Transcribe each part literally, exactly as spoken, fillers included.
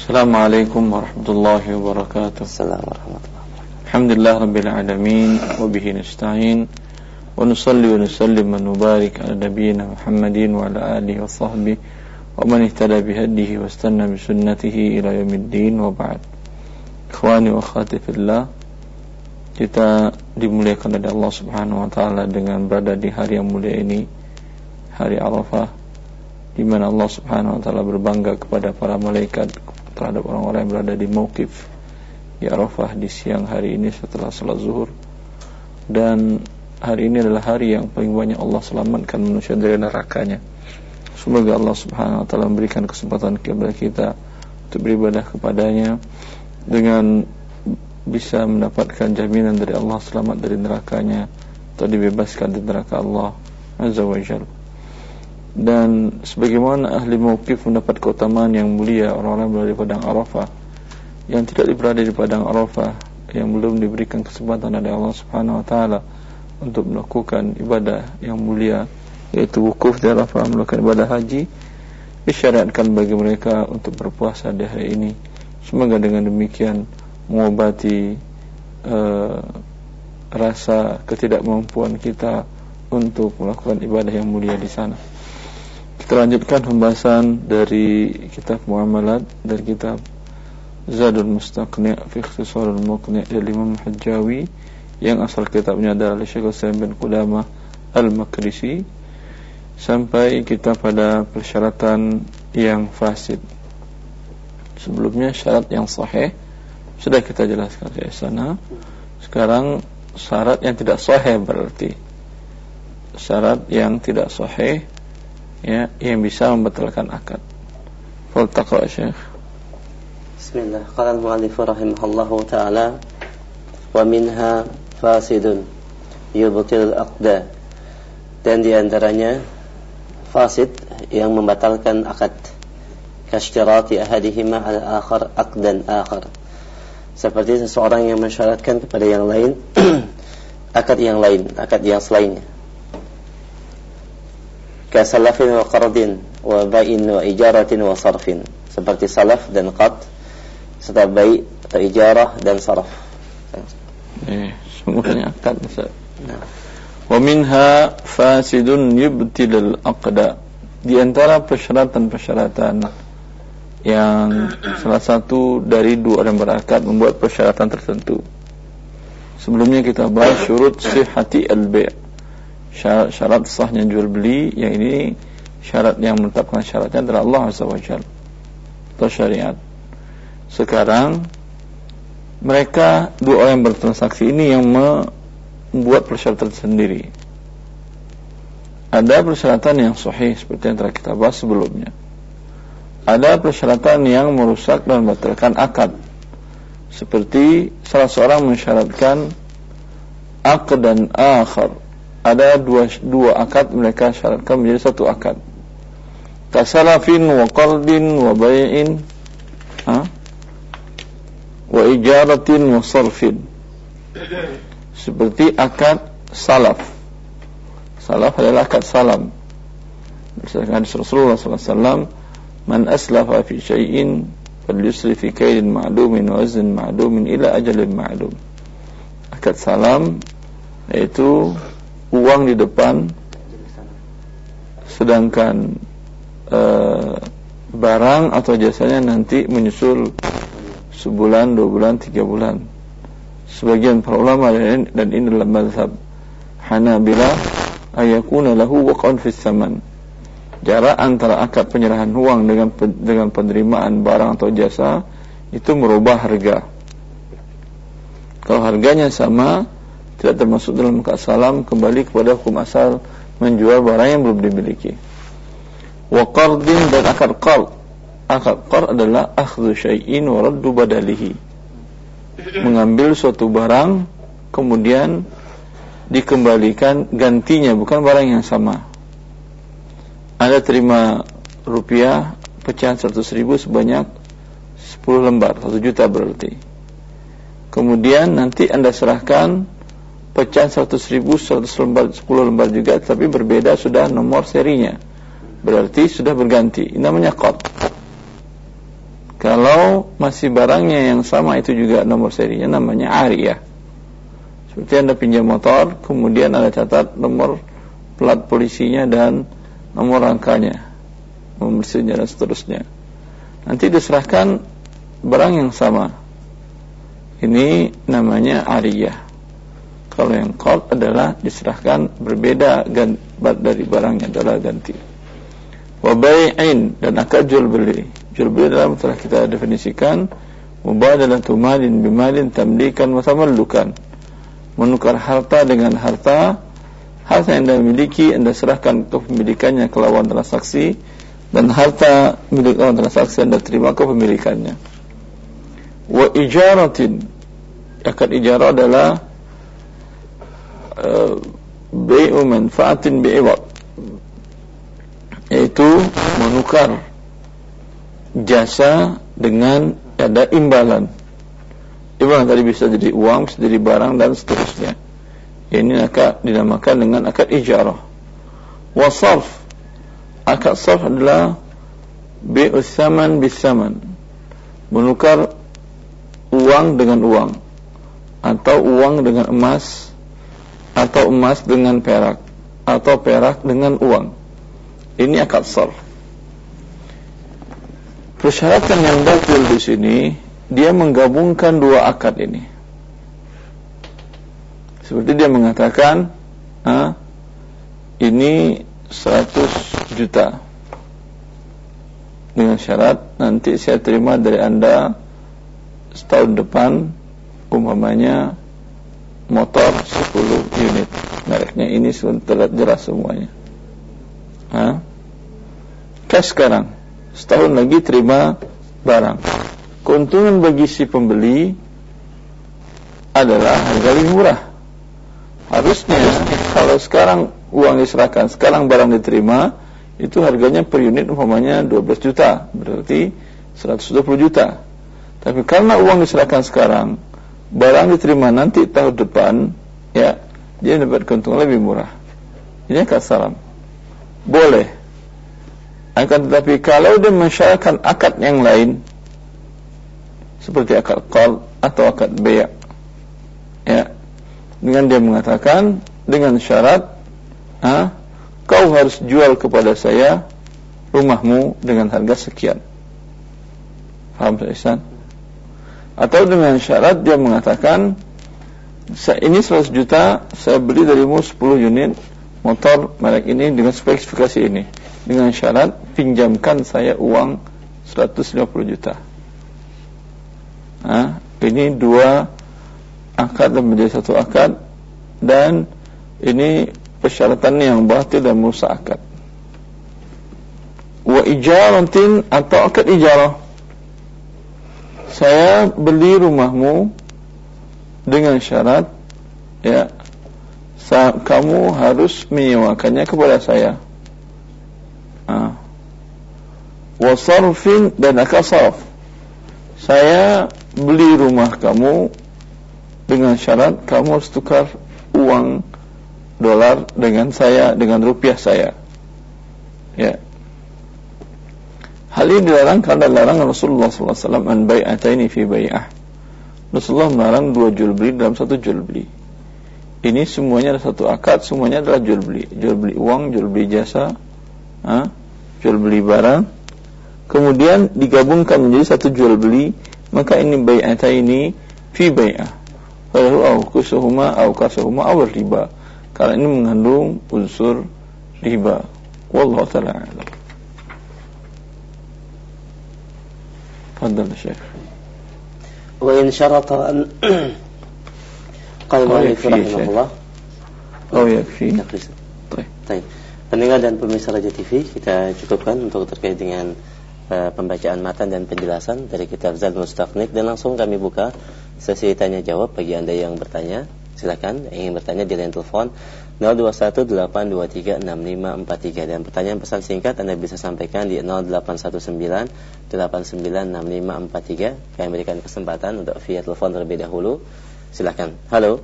Assalamualaikum warahmatullahi wabarakatuh. Assalamualaikum warahmatullahi wabarakatuh. Alhamdulillah rabbil alamin wa bihi nasta'in wa nusalli wa nusallim wa nubarik ala nabiyyina Muhammadin wa ala alihi wa sahbihi wa man ihtada bihadihi wa istanna bi sunnatihi ila yaumiddin wa ba'd. Ikhwani wa akhwati fillah, kita dimuliakan oleh Allah Subhanahu wa taala dengan berada di hari yang mulia ini, hari Arafah, di mana Allah Subhanahu wa taala berbangga kepada para malaikat terhadap orang-orang yang berada di mauqif di Arafah di siang hari ini setelah salat zuhur. Dan hari ini adalah hari yang paling banyak Allah selamatkan manusia dari nerakanya. Semoga Allah Subhanahu wa taala memberikan kesempatan kepada kita untuk beribadah kepadanya dengan bisa mendapatkan jaminan dari Allah selamat dari nerakanya atau dibebaskan dari neraka Allah Azza wa Jalla. Dan sebagaimana ahli mauqif mendapat keutamaan yang mulia, orang-orang berada di padang Arafah yang tidak berada di padang Arafah, yang belum diberikan kesempatan oleh Allah Subhanahu wa taala untuk melakukan ibadah yang mulia, yaitu wukuf di Arafah, melakukan ibadah haji, disyariatkan bagi mereka untuk berpuasa di hari ini. Semoga dengan demikian mengobati uh, rasa ketidakmampuan kita untuk melakukan ibadah yang mulia di sana. Kita lanjutkan pembahasan dari kitab Muamalat, dari kitab Zadul Mustaqni' fi Ikhtisarul Muqni' dari Imam Hajjawi, yang asal kitabnya adalah Syekh Utsaimin bin Qudamah Al-Maqdisi, sampai kita pada persyaratan yang fasid. Sebelumnya syarat yang sahih sudah kita jelaskan di sana. Sekarang syarat yang tidak sahih, berarti syarat yang tidak sahih, ya, yang bisa membatalkan akad. Fal taqra Syekh. Bismillah. Qala al-mu'allif rahimahullahu ta'ala, wa minha fasidun yubtil al-aqda, dan di antaranya fasid yang membatalkan akad, kashtirati ahadihima al-akhar aqdan akhar, seperti seseorang yang mensyaratkan kepada yang lain akad yang lain, akad yang selainnya. Kasalafin wa qardin wa bai'in wa ijaratin wa sarfin, seperti salaf dan qard serta bai' atau ijarah dan sarf. Eh, semuanya akad. Nah. Wa minha fasidun yubtilul aqda, di antara persyaratan-persyaratan yang salah satu dari dua orang berakad membuat persyaratan tertentu. Sebelumnya kita bahas syurut sihhati al-bai', syarat, syarat sahnya jual beli, yang ini syarat yang menetapkan syaratnya adalah Allah Azza wa Jalla atau syariat. Sekarang mereka dua orang yang bertransaksi ini yang membuat persyaratan sendiri. Ada persyaratan yang sahih seperti yang telah kita bahas sebelumnya. Ada persyaratan yang merusak dan membatalkan akad, seperti salah seorang mensyaratkan akad dan akhar. Ada dua, dua akad mereka syaratkan menjadi satu akad. Kasalafin wa qardin wa bai'in ha? wa ijaratin wa sarfin, seperti akad salaf. Salaf adalah akad salam. Berdasarkan hadis Rasulullah sallallahu alaihi wasallam, man aslafa fi syai'in falyusri fi kaydin ma'lumin wa waznin ma'lumin ila ajalin ma'lum. Akad salam yaitu uang di depan, sedangkan uh, barang atau jasanya nanti menyusul sebulan, dua bulan, tiga bulan. Sebagian para ulama, dan, dan ini adalah mazhab Hanabilah, ayakuna lahu waqan fis saman, jarak antara akad penyerahan uang dengan dengan penerimaan barang atau jasa itu merubah harga. Kalau harganya sama, tidak termasuk dalam akad salam, kembali kepada hukum asal menjual barang yang belum dimiliki. Wa qardin, dan akad qard. Akad qard adalah akhdhu syai'in wa raddu badalihi, mengambil suatu barang kemudian dikembalikan gantinya, bukan barang yang sama. Anda terima rupiah pecahan seratus ribu sebanyak sepuluh lembar, satu juta berarti. Kemudian nanti Anda serahkan pecahan seratus ribu, seratus lembar, sepuluh lembar juga, tapi berbeda sudah nomor serinya, berarti sudah berganti. Ini namanya qard. Kalau masih barangnya yang sama, itu juga nomor serinya, namanya ariyah. Seperti Anda pinjam motor, kemudian Anda catat nomor plat polisinya dan nomor rangkanya, nomor mesinnya dan seterusnya. Nanti diserahkan barang yang sama. Ini namanya ariyah. Kalau yang qard adalah diserahkan berbeda dari barangnya, adalah ganti. Wa bai'in, dan akad jual beli. Jual beli dalam telah kita definisikan mubadalatu malin bimalin tamlikan wa tamallukan. Menukar harta dengan harta, harta yang Anda miliki Anda serahkan kepemilikannya ke lawan transaksi, dan harta milik lawan transaksi Anda terima kepemilikannya. Wa ijaratin, akad ijarah adalah uh, bai'u manfaatin bi'iwad, yaitu menukar jasa dengan ada imbalan. Imbalan tadi bisa jadi uang, bisa jadi barang dan seterusnya. Ini akad dinamakan dengan akad ijarah. Wa sarf, akad sarf adalah bi'u tsaman bis tsaman, menukar uang dengan uang, atau uang dengan emas, atau emas dengan perak, atau perak dengan uang. Ini akad sarf. Persyaratan yang batil di sini, dia menggabungkan dua akad ini. Seperti dia mengatakan, ah, ini seratus juta dengan syarat nanti saya terima dari Anda setahun depan umpamanya motor sepuluh unit, mereknya ini sudah jelas semuanya. Ah, cash sekarang, setahun lagi terima barang. Keuntungan bagi si pembeli adalah harga lebih murah. Harusnya kalau sekarang uang diserahkan, sekarang barang diterima, itu harganya per unit umpamanya dua belas juta, berarti seratus dua puluh juta. Tapi karena uang diserahkan sekarang, barang diterima nanti tahun depan, ya, dia dapat keuntungan lebih murah. Ini akad salam. Boleh. Akan tetapi kalau dia mensyaratkan akad yang lain, seperti akad qard atau akad bay', ya, dengan dia mengatakan dengan syarat, ah, kau harus jual kepada saya rumahmu dengan harga sekian. Faham tak Ihsan? Atau dengan syarat dia mengatakan, ini seratus juta, saya beli darimu sepuluh unit motor merek ini dengan spesifikasi ini, dengan syarat pinjamkan saya uang seratus lima puluh juta. Nah, ini dua akad dan menjadi satu akad, dan ini persyaratan yang batil dan merusak akad. Wa ijaratin, atau akad ijarah, saya beli rumahmu dengan syarat, ya, sa- kamu harus menyewakannya kepada saya. Nah, wa sarfin, dan akad sarf, saya beli rumah kamu dengan syarat kamu harus tukar uang dolar dengan saya, dengan rupiah saya. Ya. Hal ini dilarang karena larangan Rasulullah sallallahu alaihi wasallam an bai'ataini fi bai'ah. Rasulullah melarang dua jual beli dalam satu jual beli. Ini semuanya adalah satu akad, semuanya adalah jual beli. Jual beli uang, jual beli jasa, ha? Jual beli barang, kemudian digabungkan menjadi satu jual beli, maka ini bai'ataini fi bai'ah. Falahu au kusuhuma au kasuhuma aw riba. Karena ini mengandung unsur riba. Wallahu ta'ala a'lam. Fadhal Syekh. Wa in syarata an qala rahimahullah. Oh yakfi. Baik. Pendengar dan pemirsa Raja T V, kita cukupkan untuk terkait dengan uh, pembacaan matan dan penjelasan dari kitab Zadul Mustaqnik, dan langsung kami buka sesi tanya jawab bagi Anda yang bertanya. Silakan ingin bertanya di line telepon nol dua satu delapan dua tiga enam lima empat tiga, dan pertanyaan pesan singkat Anda bisa sampaikan di nol delapan satu sembilan delapan sembilan enam lima empat tiga. Kami berikan kesempatan untuk via telepon terlebih dahulu. Silakan. Halo.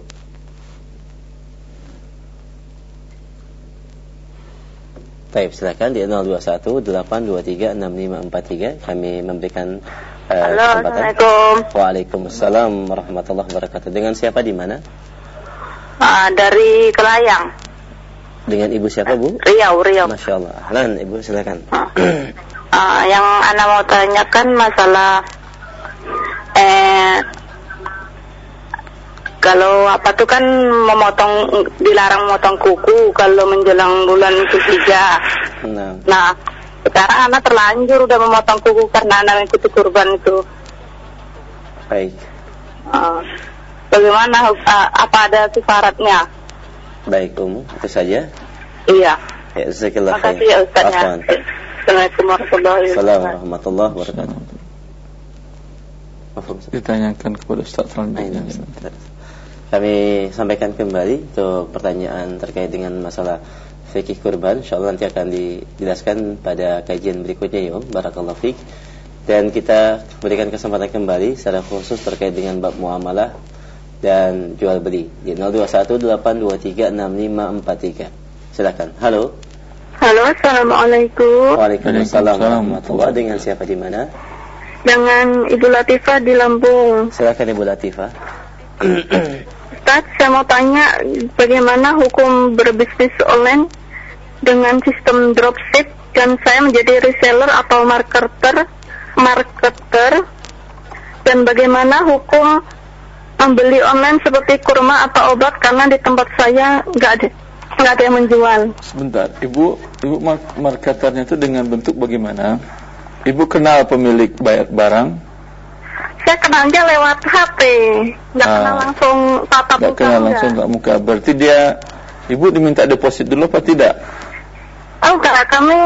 Baik, silakan di nol dua satu delapan dua tiga enam lima empat tiga. Kami memberikan Uh, Halo, Assalamualaikum. Waalaikumsalam warahmatullahi wabarakatuh. Dengan siapa di mana? Uh, dari Kelayang. Dengan ibu siapa, Bu? Riau, Riau. Masya Allah. Ahlan, ibu silakan. Uh, uh, yang Ana mau tanyakan masalah eh kalau apa tuh kan memotong, dilarang memotong kuku kalau menjelang bulan Zulhijjah. Nah. Nah, sekarang anak terlanjur udah memotong kuku karena anak ikut kurban itu. Baik. Uh, bagaimana? Uh, apa ada syaratnya? Baik, Umu, itu saja. Iya. Ya, jazakallah khair. Makasih ya Ustaznya. Afwan. Assalamualaikum warahmatullahi wabarakatuh. Ditanyakan kepada Ustaz selanjutnya. Kami sampaikan kembali untuk pertanyaan terkait dengan masalah fikih kurban. InsyaAllah nanti akan dijelaskan pada kajian berikutnya ya, barakallahu fiik. Dan kita berikan kesempatan kembali secara khusus terkait dengan bab muamalah dan jual beli di nol dua satu delapan dua tiga enam lima empat tiga. Silakan. Halo. Halo, Assalamualaikum. Waalaikumsalam warahmatullahi. Dengan siapa di mana? Dengan Ibu Latifah di Lampung. Silakan Ibu Latifah. Ustaz, saya mau tanya bagaimana hukum berbisnis online dengan sistem dropship dan saya menjadi reseller atau marketer, marketer dan bagaimana hukum membeli online seperti kurma atau obat karena di tempat saya nggak ada nggak ada yang menjual. Sebentar, Ibu, Ibu marketernya itu dengan bentuk bagaimana? Ibu kenal pemilik bayar barang? Saya kenalnya lewat H P, nggak ah, kenal langsung tatap muka. Nggak kenal langsung tatap muka. Berarti dia, Ibu diminta deposit dulu apa tidak? Oh enggak, kami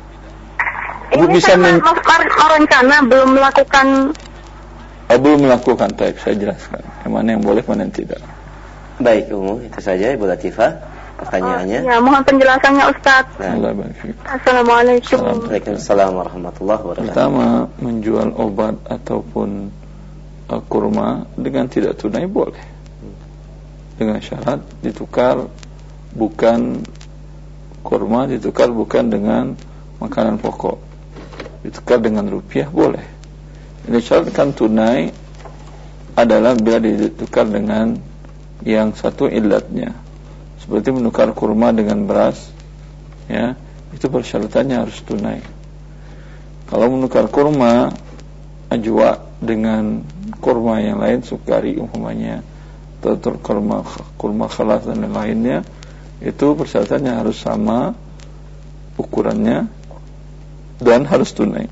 Ibu ini bisa men- merencana belum melakukan. Oh, belum melakukan, baik, saya jelaskan. Yang mana yang boleh, mana yang tidak. Baik, Umu, itu saja Ibu Latifah pertanyaannya. Oh, ya, mohon penjelasannya Ustaz. Nah. Assalamualaikum. Waalaikumsalam warahmatullahi wabarakatuh. Pertama, menjual obat ataupun uh, kurma dengan tidak tunai boleh. Dengan syarat ditukar bukan kurma, ditukar bukan dengan makanan pokok. Ditukar dengan rupiah boleh. Ini syaratkan tunai adalah bila ditukar dengan yang satu ilatnya. Seperti menukar kurma dengan beras, ya, itu persyaratannya harus tunai. Kalau menukar kurma ajwa dengan kurma yang lain, sukari umpamanya, atau kurma kurma khalas dan lainnya, itu persyaratannya harus sama ukurannya dan harus tunai.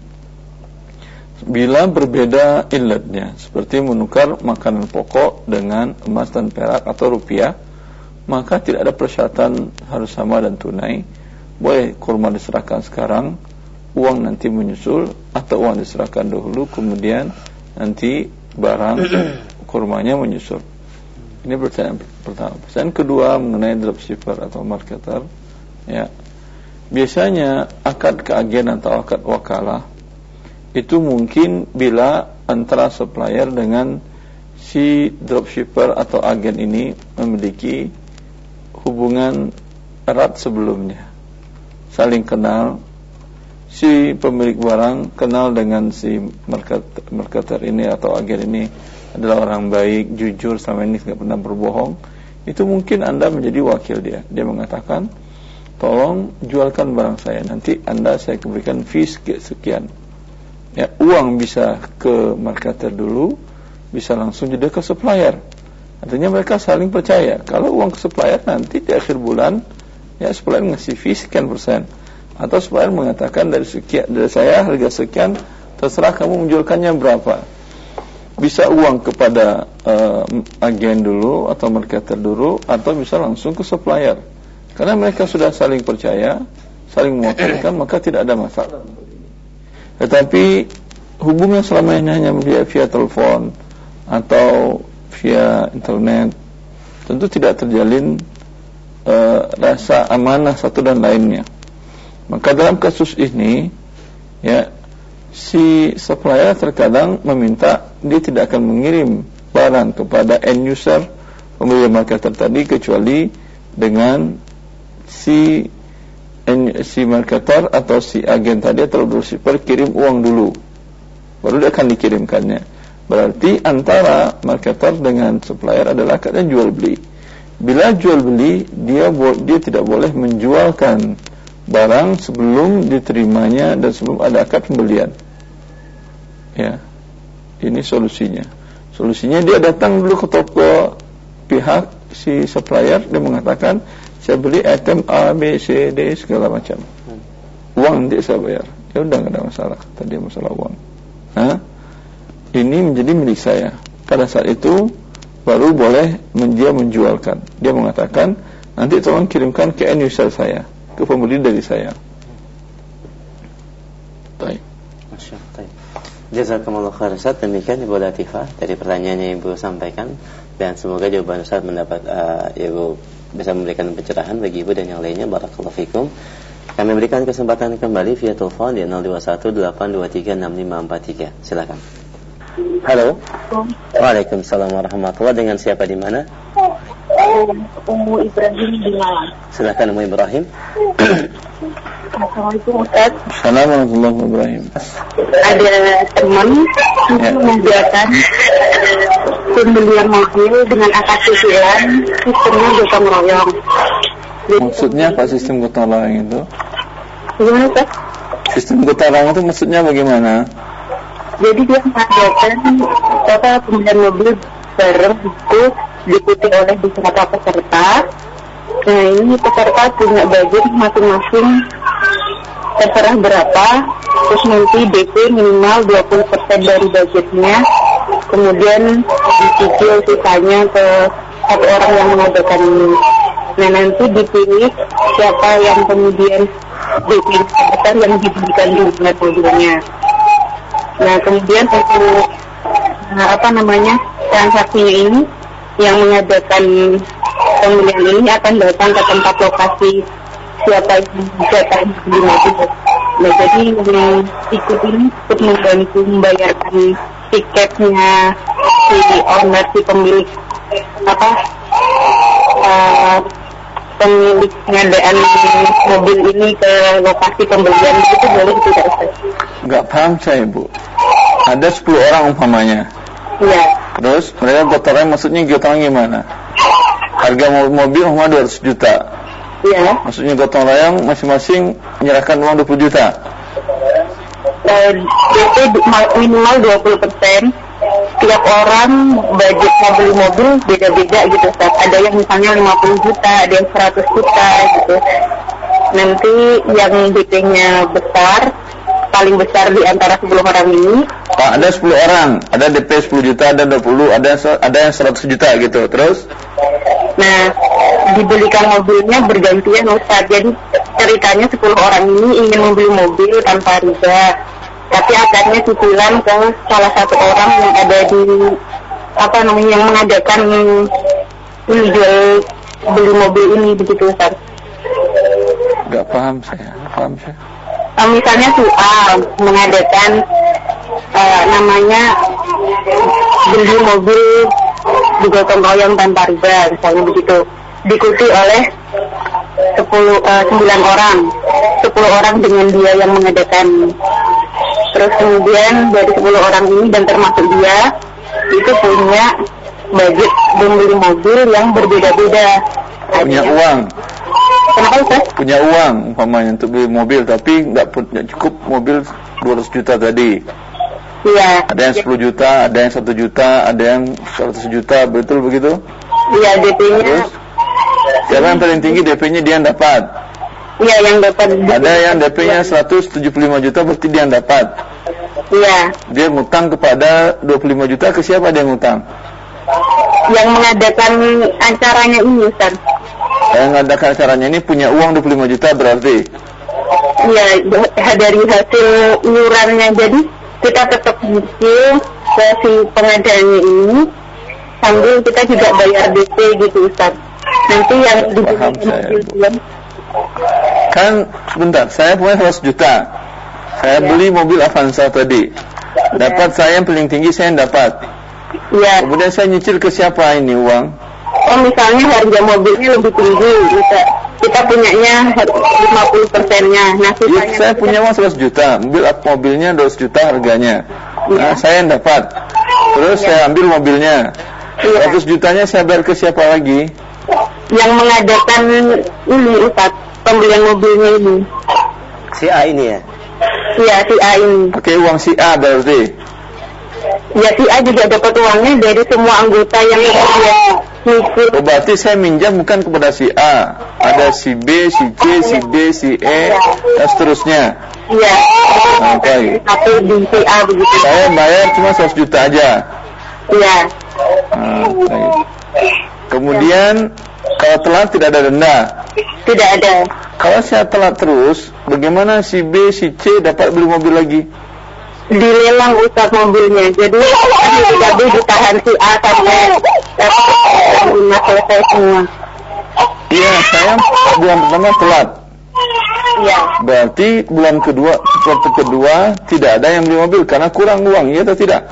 Bila berbeda ilatnya, seperti menukar makanan pokok dengan emas dan perak atau rupiah, maka tidak ada persyaratan harus sama dan tunai. Boleh kurma diserahkan sekarang, uang nanti menyusul, atau uang diserahkan dahulu kemudian nanti barang kurmanya menyusul. Ini pertanyaan pertama. Pertanyaan kedua mengenai dropshipper atau marketer, ya. Biasanya akad keagen atau akad wakalah itu mungkin bila antara supplier dengan si dropshipper atau agen ini memiliki hubungan erat sebelumnya, saling kenal. Si pemilik barang kenal dengan si marketer, marketer ini atau agen ini adalah orang baik, jujur, selama ini tidak pernah berbohong. Itu mungkin Anda menjadi wakil dia. Dia mengatakan, tolong jualkan barang saya, nanti Anda saya berikan fee sekian. Ya, uang bisa ke marketer dulu, bisa langsung jadi ke supplier. Artinya mereka saling percaya. Kalau uang ke supplier nanti di akhir bulan, ya supplier ngasih fee sekian persen, atau supplier mengatakan dari sekian, dari saya harga sekian, terserah kamu menjualkannya berapa. Bisa uang kepada uh, agen dulu atau marketer dulu, atau bisa langsung ke supplier. Karena mereka sudah saling percaya, saling mewakilkan, maka tidak ada masalah. Tetapi hubungan selama ini hanya via, via telepon atau via internet, tentu tidak terjalin uh, rasa amanah satu dan lainnya. Maka dalam kasus ini, ya, si supplier terkadang meminta dia tidak akan mengirim barang kepada end user pembeli marketer tadi kecuali dengan si si marketer atau si agen tadi atau dropshipper kirim uang dulu, baru dia akan dikirimkannya. Berarti antara marketer dengan supplier adalah akadnya jual beli. Bila jual beli, dia dia tidak boleh menjualkan barang sebelum diterimanya dan sebelum ada akad pembelian. Ya, ini solusinya. Solusinya dia datang dulu ke toko pihak si supplier, dia mengatakan saya beli item A, B, C, D segala macam. Uang nanti saya bayar. Ya udah, nggak ada masalah. Tadi masalah uang. Hah? Ini menjadi milik saya. Pada saat itu baru boleh dia menjualkan. Dia mengatakan nanti tolong kirimkan ke end user saya, ke pembeli dari saya. Baik. Masya Allah. Jazakumullah khair Ustaz. Demikian Ibu Latifah dari pertanyaan yang Ibu sampaikan, dan semoga jawaban Ustaz mendapat uh, Ibu bisa memberikan pencerahan bagi Ibu dan yang lainnya. Barakallahu fikum. Kami berikan kesempatan kembali via telepon di nol dua satu delapan dua tiga enam lima empat tiga. Silakan. Halo. Waalaikumsalam warahmatullahi. Dengan siapa di mana? Ummu Ibrahim di Malang. Silakan Ummu Ibrahim. Assalamualaikum Ustaz. Assalamualaikum warahmatullahi wabarakatuh. Ada teman Ya. mengerjakan pembelian mobil dengan akad cicilan, sistemnya gotong royong. Maksudnya apa sistem gotong royong itu? Gimana Ustaz? Sistem gotong royong itu maksudnya bagaimana? Jadi dia mengadakan apa pembelian mobil bareng itu diikuti oleh beberapa peserta. Nah ini peserta punya budget masing-masing terserah berapa, terus nanti D P minimal dua puluh persen dari budgetnya, kemudian dicicil sisanya ke satu orang yang mengadakan ini. Nah nanti dipilih siapa yang kemudian D P besar yang diberikan di mobilnya. Nah kemudian untuk nah, apa namanya transaksinya ini yang mengadakan pembelian ini akan datang ke tempat lokasi siapa yang datang di mobil. Nah jadi yang ikut ini untuk membantu membayarkan tiketnya si owner, si pemilik apa uh, pemilik pengadaan mobil ini ke lokasi pembelian itu boleh tidak Ustaz? Enggak paham saya Bu. Ada sepuluh orang umpamanya. Iya. Terus mereka gotong royong, maksudnya gotong royong gimana? Harga mobil cuma dua ratus juta. Iya. Maksudnya gotong royong masing-masing menyerahkan uang dua puluh juta. Uh, D P minimal dua puluh persen. Tiap orang budget mau beli mobil beda-beda gitu Ustaz. Ada yang misalnya lima puluh juta, ada yang seratus juta gitu. Nanti yang D P-nya besar, paling besar di antara sepuluh orang ini. Pak, ada sepuluh orang, ada D P sepuluh juta, ada dua puluh, ada ada yang seratus juta gitu. Terus? Nah, dibelikan mobilnya bergantian Ustaz. Jadi ceritanya sepuluh orang ini ingin membeli mobil tanpa riba, tapi akadnya cicilan ke salah satu orang yang ada di apa namanya yang mengadakan jual beli mobil ini begitu Ustaz. Gak paham saya, paham saya. Uh, misalnya si A mengadakan uh, namanya beli mobil di gotong royong tanpa riba, misalnya begitu, diikuti oleh sepuluh, uh, sembilan orang, sepuluh orang dengan dia yang mengadakan. Terus kemudian dari sepuluh orang ini dan termasuk dia itu punya budget membeli mobil yang berbeda-beda. Punya uang. Kenapa Ustaz? Punya uang umpamanya untuk beli mobil, tapi nggak cukup mobil dua ratus juta tadi. Iya. Ada yang sepuluh juta, ada yang satu juta, ada yang seratus juta, betul begitu? Iya, D P-nya. Terus, siapa yang paling tinggi D P-nya dia yang dapat? Iya, yang dapat. Ada yang D P-nya seratus tujuh puluh lima juta, berarti dia yang dapat. Iya. Dia ngutang kepada dua puluh lima juta, ke siapa dia ngutang? Yang mengadakan acaranya ini Ustaz. Yang mengadakan acaranya ini punya uang dua puluh lima juta berarti? Iya, dari hasil iurannya. Jadi kita tetap nyicil ke si pengadaannya ini sambil kita juga bayar D P gitu Ustaz. Nanti yang Paham saya, Bu. Kan sebentar, saya punya seratus juta. Saya ya. beli mobil Avanza tadi. Dapat ya. Saya yang paling tinggi, saya yang dapat. Iya. Kemudian saya nyicil ke siapa ini uang? Oh, misalnya harga mobilnya lebih tinggi, kita kita punyanya lima puluh persennya. Nah, ya, saya punya uang seratus juta, mobil mobilnya dua ratus juta harganya. Nah, saya yang dapat. Terus ya. Saya ambil mobilnya. Ya. seratus jutanya saya bayar ke siapa lagi? Yang mengadakan ini Ustaz, pembelian mobilnya ini. Si A ini ya? Iya, si A ini. Oke, uang si A berarti. Ya, si A juga dapat uangnya dari semua anggota yang dia ngikut. Oh, berarti saya minjam bukan kepada si A. Ada si B, si C, si D, si E, dan seterusnya. Iya. Oke. Satu di si A begitu. Saya bayar cuma seratus juta aja. Iya. Nah, baik. Kemudian kalau telat tidak ada denda. Tidak ada. Kalau saya telat terus, bagaimana si B, si C dapat beli mobil lagi? Dilelang Ustaz mobilnya. Jadi tidak boleh ditahan si A sampai lunas selesai semua. Iya, saya bulan pertama telat. Iya. Berarti bulan kedua, waktu kedua tidak ada yang beli mobil karena kurang uang, ya atau tidak?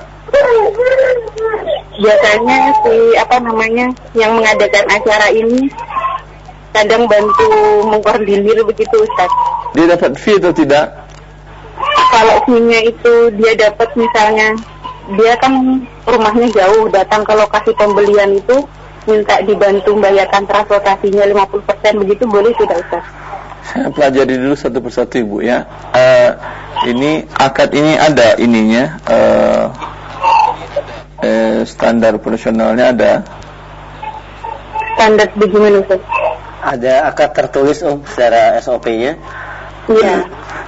Biasanya si apa namanya yang mengadakan acara ini kadang bantu mengkoordinir begitu Ustaz. Dia dapat fee atau tidak? Kalau fee-nya itu dia dapat misalnya, dia kan rumahnya jauh, datang ke lokasi pembelian itu minta dibantu membayarkan transportasinya lima puluh persen begitu, boleh tidak Ustaz? Saya pelajari dulu satu persatu Ibu ya. Uh, ini akad ini ada ininya, uh, uh, standar operasionalnya ada. Standar bagaimana Ustaz? Ada akad tertulis Om secara S O P-nya? Iya.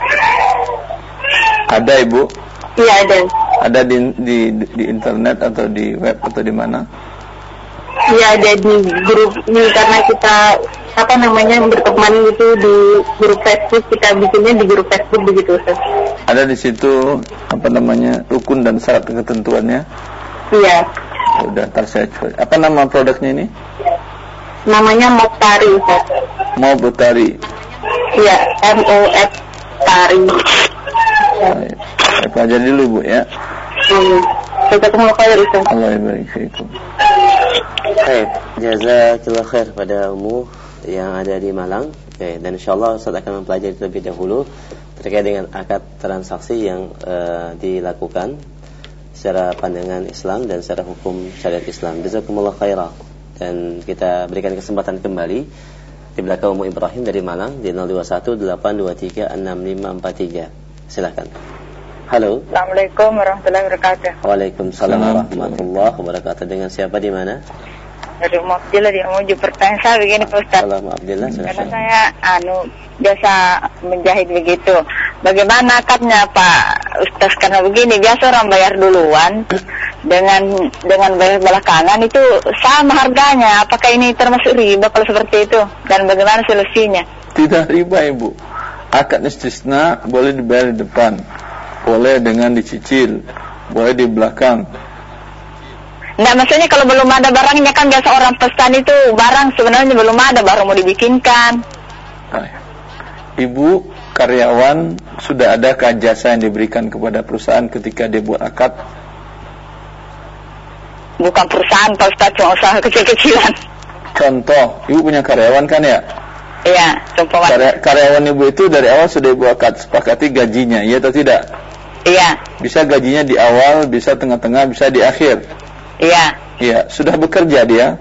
Ada Ibu? Iya ada. Ada di, di di internet atau di web atau di mana? Iya ada di grup ini karena kita apa namanya berteman itu di grup Facebook, kita bikinnya di grup Facebook begitu Ustaz. Ada di situ apa namanya rukun dan syarat ketentuannya? Iya. Udah ntar saya coba. Apa nama produknya ini? Namanya Mobtari Ustaz. Mobtari. Iya, M O F Tari. Baik. Saya pelajari dulu Bu ya. Hmm. Kita ketemu khair Ustaz. Allah barik fiikum. Baik, jazakallahu khair pada Umu yang ada di Malang. Oke, dan insyaallah Ustaz akan mempelajari terlebih dahulu terkait dengan akad transaksi yang uh, dilakukan secara pandangan Islam dan secara hukum syariat Islam. Jazakumullah khairan. Dan kita berikan kesempatan kembali di belakang Umu Ibrahim dari Malang di nol dua satu delapan dua tiga enam lima empat tiga. Silakan. Halo. Assalamualaikum warahmatullahi wabarakatuh. Waalaikumsalam warahmatullahi wabarakatuh. Dengan siapa di mana? Dari Umu Abdillah di Amuju. Pertanyaan saya begini Pak Ustaz. Assalamualaikum Abdillah. Karena saya anu biasa menjahit begitu. Bagaimana akadnya Pak Ustaz? Karena begini, biasa orang bayar duluan dengan dengan bayar belakangan itu sama harganya. Apakah ini termasuk riba kalau seperti itu? Dan bagaimana solusinya? Tidak riba Ibu. Akad istisna boleh dibayar di depan, boleh dengan dicicil, boleh di belakang. Nah, maksudnya kalau belum ada barangnya kan biasa orang pesan itu barang sebenarnya belum ada baru mau dibikinkan. Nah, Ibu karyawan sudah adakah jasa yang diberikan kepada perusahaan ketika dia buat akad? Bukan perusahaan Pak Ustaz, cuma usaha kecil-kecilan. Contoh, Ibu punya karyawan kan ya? Iya, contoh. Karya, karyawan Ibu itu dari awal sudah Ibu akad sepakati gajinya, iya atau tidak? Iya. Bisa gajinya di awal, bisa tengah-tengah, bisa di akhir. Iya. Iya, sudah bekerja dia?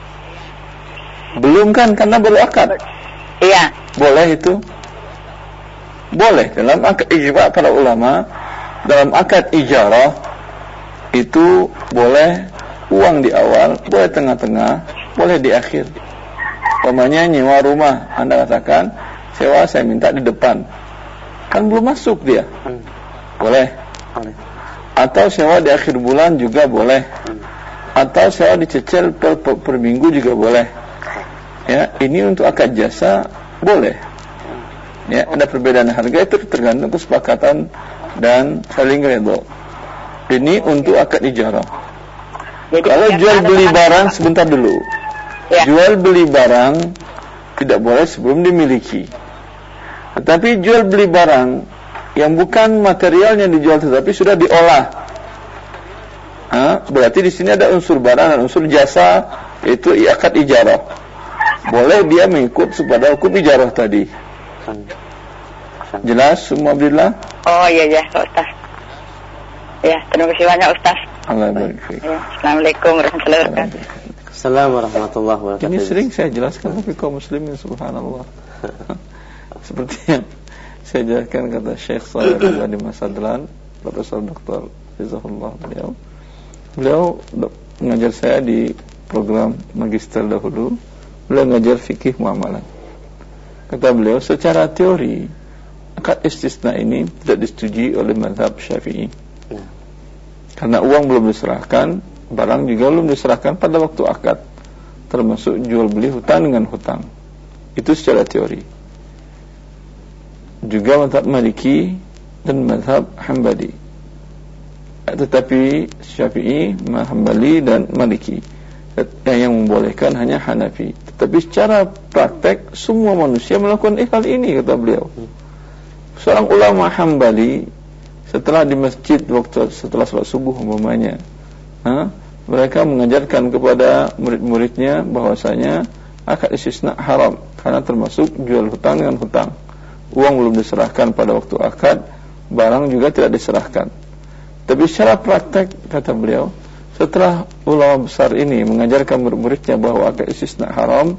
Belum kan, karena baru akad. Iya. Boleh itu? Boleh. Dalam akad ijma' para ulama, dalam akad ijarah itu boleh uang di awal, boleh tengah-tengah, boleh di akhir. Umpamanya nyewa rumah, Anda katakan sewa saya minta di depan, kan belum masuk dia, boleh. Atau sewa di akhir bulan juga boleh. Atau sewa dicicil per, per, per minggu juga boleh. Ya, ini untuk akad jasa boleh. Ya, ada perbedaan harga itu tergantung kesepakatan dan saling redha. Ini untuk akad ijarah. Kalau jual beli barang, sebentar dulu. Ya. Jual beli barang tidak boleh sebelum dimiliki. Tetapi jual beli barang yang bukan materialnya dijual tetapi sudah diolah, ha, berarti di sini ada unsur barang dan unsur jasa, yaitu akad ijarah. Boleh dia mengikut kepada hukum ijarah tadi. Jelas semua Abdillah? Oh iya ya, Pak Ustaz. Ya, terima Terima kasih banyak Ustaz. Allah barik fiik. Ya, Assalamualaikum warahmatullahi wabarakatuh. Assalamualaikum warahmatullahi wabarakatuh. Ini sering saya jelaskan tapi kaum muslimin subhanallah. Seperti yang saya jelaskan kata Syekh Shalih Al-Albani Masadlan, Profesor Doktor Rizahullah beliau. Beliau mengajar saya di program magister dahulu. Beliau mengajar fikih muamalah. Kata beliau, secara teori akad istisna ini tidak disetujui oleh mazhab Syafi'i. Ya. Karena uang belum diserahkan, barang juga belum diserahkan pada waktu akad, termasuk jual beli hutang dengan hutang. Itu secara teori. Juga mazhab Maliki dan mazhab Hambali. Tetapi Syafi'i, Hambali dan Maliki yang membolehkan hanya Hanafi. Tetapi secara praktek semua manusia melakukan hal ini, kata beliau. Seorang ulama Hambali setelah di masjid waktu setelah salat subuh umpamanya, ha, mereka mengajarkan kepada murid-muridnya bahwasanya akad istisna haram karena termasuk jual hutang dengan hutang. Uang belum diserahkan pada waktu akad, barang juga tidak diserahkan. Tapi secara praktek, kata beliau, setelah ulama besar ini mengajarkan murid-muridnya bahwa akad istisna haram,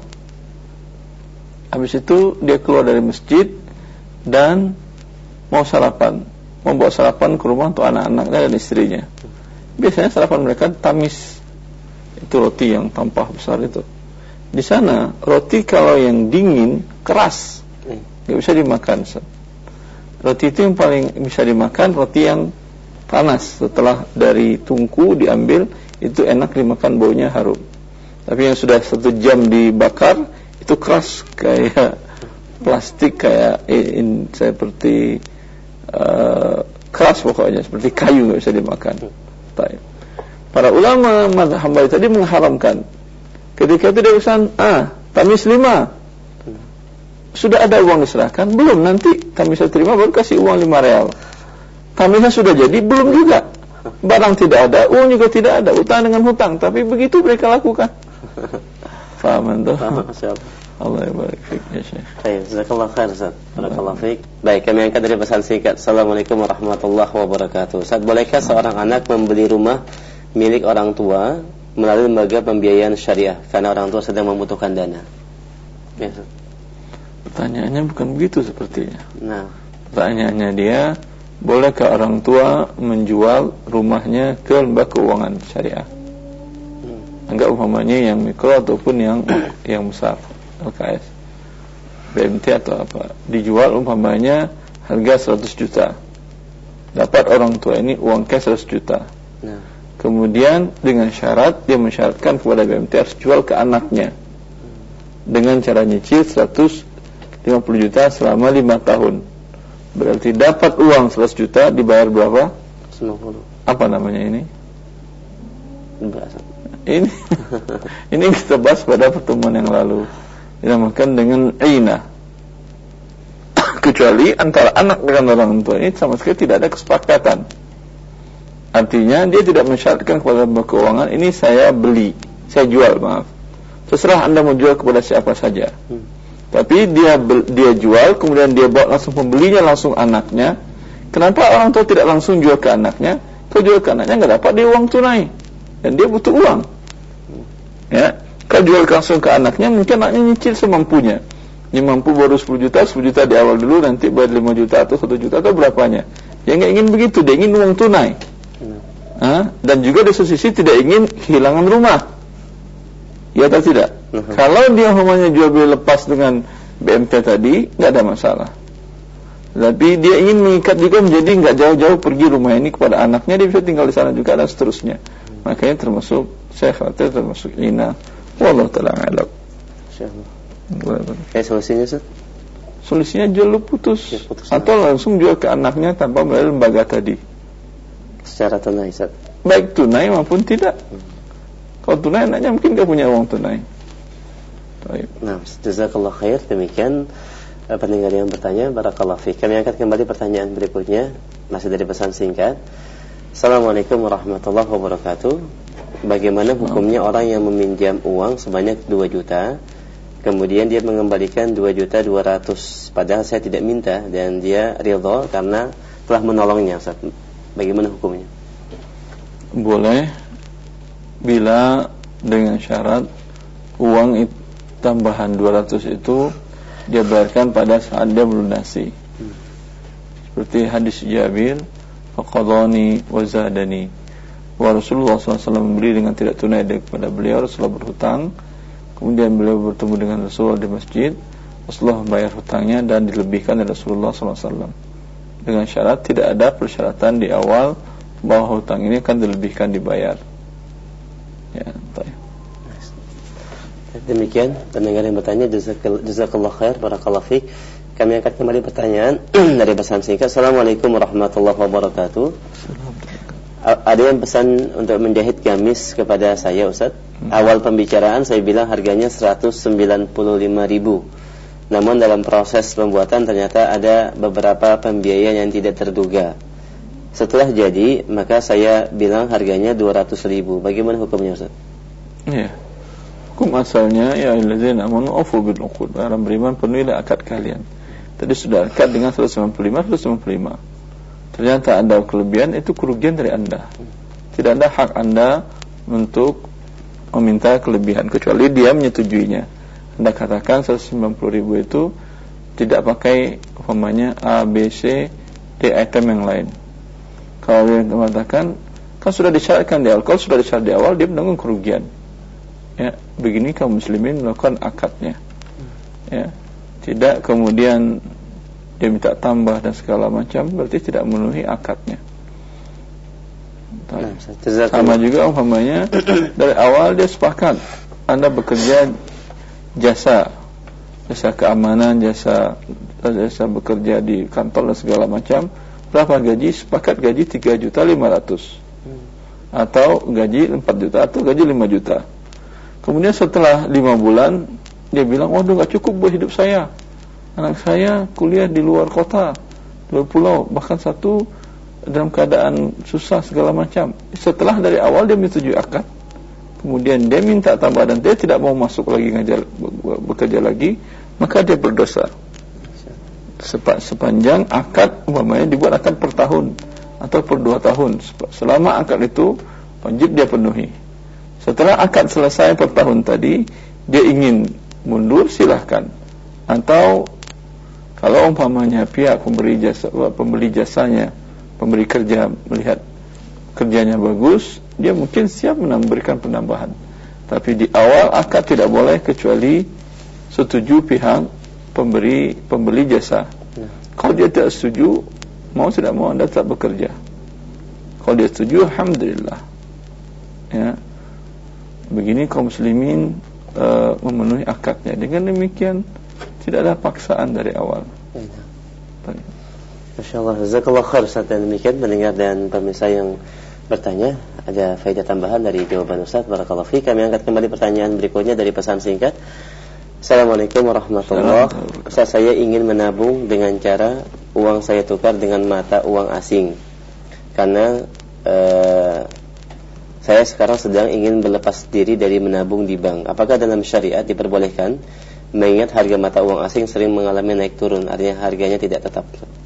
habis itu dia keluar dari masjid dan mau sarapan, membawa sarapan ke rumah untuk anak-anaknya dan istrinya. Biasanya sarapan mereka tamis, itu roti yang tampah besar itu. Di sana roti kalau yang dingin keras, nggak bisa dimakan. Roti itu yang paling bisa dimakan roti yang panas, setelah dari tungku diambil, itu enak dimakan, baunya harum. Tapi yang sudah satu jam dibakar itu keras kayak plastik, kayak in, seperti uh, keras pokoknya, seperti kayu, nggak bisa dimakan. Para ulama mazhab Hambali tadi mengharamkan. Ketika itu dia pesan, ah, tamis lima. Sudah ada uang diserahkan? Belum, nanti tamisnya terima baru kasih uang lima real. Tamisnya sudah jadi? Belum juga. Barang tidak ada, uang juga tidak ada, utang dengan hutang. Tapi begitu mereka lakukan. Faham itu? Allah barik fiik ya Syekh. Baik, jazakallahu khair Ustaz. Barakallahu fiik. Baik, kami angkat dari pesan singkat. Assalamualaikum warahmatullahi wabarakatuh. Ustaz, bolehkah seorang anak membeli rumah milik orang tua melalui lembaga pembiayaan syariah karena orang tua sedang membutuhkan dana? Ya, Ustaz. Pertanyaannya bukan begitu sepertinya. Nah, pertanyaannya dia, bolehkah orang tua menjual rumahnya ke lembaga keuangan syariah? Hmm. Enggak umpamanya yang mikro ataupun yang yang besar, L K S, B M T atau apa, dijual umpamanya harga seratus juta. Dapat orang tua ini uang cash seratus juta. Nah. Kemudian dengan syarat, dia mensyaratkan kepada B M T harus jual ke anaknya dengan cara nyicil seratus lima puluh juta selama lima tahun. Berarti dapat uang seratus juta, dibayar berapa? sembilan puluh. Apa namanya ini? Berasa. Ini ini kita bahas pada pertemuan yang lalu. Dinamakan dengan aina. Kecuali antara anak dengan orang tua ini sama sekali tidak ada kesepakatan. Artinya dia tidak mensyaratkan kepada lembaga keuangan, ini saya beli, saya jual, maaf. Terserah Anda mau jual kepada siapa saja. Hmm. Tapi dia dia jual, kemudian dia bawa langsung pembelinya langsung anaknya. Kenapa orang tua tidak langsung jual ke anaknya? Kalau jual ke anaknya nggak dapat dia uang tunai, dan dia butuh uang. Ya, kalau jual langsung ke anaknya, mungkin anaknya nyicil semampunya. Yang mampu baru sepuluh juta, sepuluh juta di awal dulu, nanti bayar lima juta atau satu juta atau berapanya. Yang nggak ingin begitu, dia ingin uang tunai. Ha? Dan juga di sisi tidak ingin kehilangan rumah. Ya atau tidak? Uh-huh. Kalau dia hanya jual beli lepas dengan B M T tadi, nggak ada masalah. Tapi dia ingin mengikat juga menjadi nggak jauh-jauh pergi rumah ini kepada anaknya, dia bisa tinggal di sana juga dan seterusnya. Makanya termasuk, saya khawatir termasuk ina. Wallahu ta'ala a'lam. Insyaallah. Kayak solusinya Ustaz? Solusinya jual lu putus, ya, putus atau ya. Langsung jual ke anaknya tanpa melalui lembaga tadi. Secara tunai Ustaz. Baik tunai maupun tidak. Hmm. Kalau tunai anaknya mungkin gak punya uang tunai. Baik. Nah, jazakallah khair. Demikian uh, pendengar yang bertanya. Barakallah fiik. Kami angkat kembali pertanyaan berikutnya, masih dari pesan singkat. Assalamualaikum warahmatullahi wabarakatuh. Bagaimana hukumnya orang yang meminjam uang sebanyak dua juta, kemudian dia mengembalikan dua juta dua ratus, padahal saya tidak minta, dan dia ridha karena telah menolongnya, Ustaz. Bagaimana hukumnya? boleh bila dengan syarat uang it, tambahan dua ratus itu dia bayarkan pada saat dia melunasi. Seperti hadis Jabir, faqadani wa zadani. Wa Rasulullah sallallahu alaihi wasallam memberi dengan tidak tunai kepada beliau. Rasulullah berhutang, kemudian beliau bertemu dengan Rasulullah di masjid. Rasulullah membayar hutangnya dan dilebihkan oleh Rasulullah sallallahu alaihi wasallam dengan syarat tidak ada persyaratan di awal bahwa hutang ini akan dilebihkan dibayar. Ya, baik. Demikian pendengar yang bertanya, jazakallahu khair, barakallahu fiik. Kami angkat kembali pertanyaan dari pesan singkat. Assalamualaikum warahmatullahi wabarakatuh. Ada yang pesan untuk menjahit gamis kepada saya, Ustaz. Hmm. Awal pembicaraan saya bilang harganya seratus sembilan puluh lima ribu. Namun dalam proses pembuatan ternyata ada beberapa pembiayaan yang tidak terduga. Setelah jadi, maka saya bilang harganya dua ratus ribu. Bagaimana hukumnya, Ustaz? Iya. Hukum asalnya ya ayyuhallazina amanu aufu bil uqud. Orang beriman penuhilah akad kalian. Tadi sudah akad dengan seratus sembilan puluh lima, seratus sembilan puluh lima. Ternyata ada kelebihan, itu kerugian dari Anda. Tidak ada hak Anda untuk meminta kelebihan kecuali dia menyetujuinya. Anda katakan seratus sembilan puluh ribu itu tidak pakai umpamanya A, B, C, D item yang lain. Kalau dia mengatakan kan sudah disyaratkan di awal, kalau sudah disyarat di awal dia menanggung kerugian. Ya, begini kaum muslimin melakukan akadnya. Ya, tidak kemudian dia minta tambah dan segala macam, berarti tidak memenuhi akadnya. Nah, sama juga umpamanya dari awal dia sepakat Anda bekerja jasa jasa keamanan, jasa jasa bekerja di kantor dan segala macam. Berapa gaji? Sepakat gaji tiga juta lima ratus atau gaji empat juta atau gaji lima juta. Kemudian setelah lima bulan dia bilang, waduh gak cukup buat hidup saya, anak saya kuliah di luar kota, luar pulau, bahkan satu dalam keadaan susah segala macam. Setelah dari awal dia menyetujui akad, kemudian dia minta tambah dan dia tidak mau masuk lagi ngajar bekerja lagi, maka dia berdosa. Sepanjang akad umpamanya dibuat akad per tahun atau per dua tahun, selama akad itu wajib dia penuhi. Setelah akad selesai per tahun tadi, dia ingin mundur silahkan. Atau kalau umpamanya pihak pemberi jasa, pembeli jasanya, pemberi kerja melihat kerjanya bagus, dia mungkin siap memberikan penambahan. Tapi di awal akad tidak boleh kecuali setuju pihak pemberi pembeli jasa. Kalau dia tidak setuju, mau tidak mau Anda tetap bekerja. Kalau dia setuju, alhamdulillah. Ya. Begini kaum muslimin uh, memenuhi akadnya. Dengan demikian tidak ada paksaan dari awal. Masyaallah, jazakallahu khair. Ustaz, dan demikian mendengar dan pemirsa yang bertanya, ada faedah tambahan dari jawaban Ustaz, barakallahu fiik. Kami angkat kembali pertanyaan berikutnya dari pesan singkat. Assalamualaikum warahmatullahi wabarakatuh. Ustaz, saya ingin menabung dengan cara uang saya tukar dengan mata uang asing. Karena uh, saya sekarang sedang ingin berlepas diri dari menabung di bank. Apakah dalam syariat diperbolehkan? Mengingat harga mata uang asing sering mengalami naik turun, artinya harganya tidak tetap.